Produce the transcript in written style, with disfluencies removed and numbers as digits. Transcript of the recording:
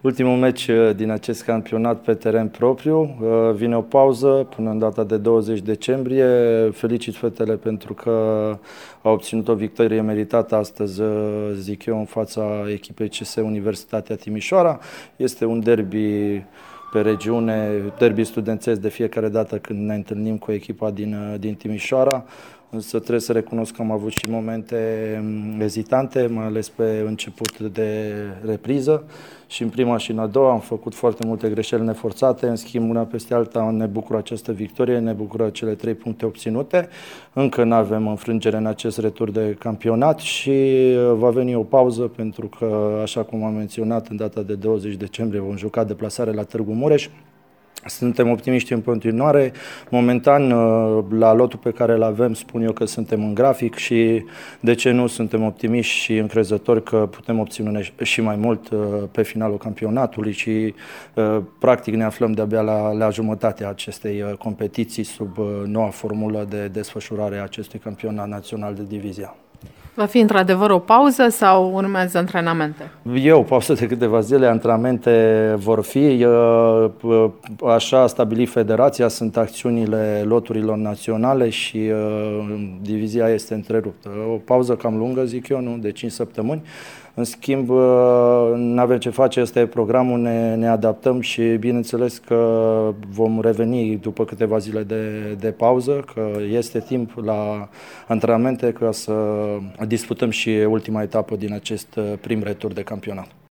ultimul meci din acest campionat pe teren propriu. Vine o pauză până în data de 20 decembrie. Felicit fetele pentru că au obținut o victorie meritată astăzi, zic eu, în fața echipei CS Universitatea Timișoara. Este un derby pe regiune, derby studențesc de fiecare dată când ne întâlnim cu echipa din Timișoara. Însă trebuie să recunosc că am avut și momente ezitante, mai ales pe început de repriză. Și în prima și în a doua am făcut foarte multe greșeli neforțate. În schimb, una peste alta ne bucură această victorie, ne bucură cele 3 puncte obținute. Încă nu avem înfrângere în acest retur de campionat și va veni o pauză pentru că, așa cum am menționat, în data de 20 decembrie vom juca deplasare la Târgu Mureș. Suntem optimiști în continuare. Momentan, la lotul pe care îl avem, spun eu că suntem în grafic și, de ce nu, suntem optimiști și încrezători că putem obține și mai mult pe finalul campionatului și, practic, ne aflăm de-abia la jumătatea acestei competiții sub noua formulă de desfășurare a acestui campionat național de divizia. Va fi într-adevăr o pauză sau urmează antrenamente? E o pauză de câteva zile, antrenamente vor fi. Așa a stabilit federația, sunt acțiunile loturilor naționale și divizia este întreruptă. O pauză cam lungă, zic eu, nu? De 5 săptămâni. În schimb, nu avem ce face, ăsta e programul, ne adaptăm și bineînțeles că vom reveni după câteva zile de pauză, că este timp la antrenamente ca să disputăm și ultima etapă din acest prim retur de campionat.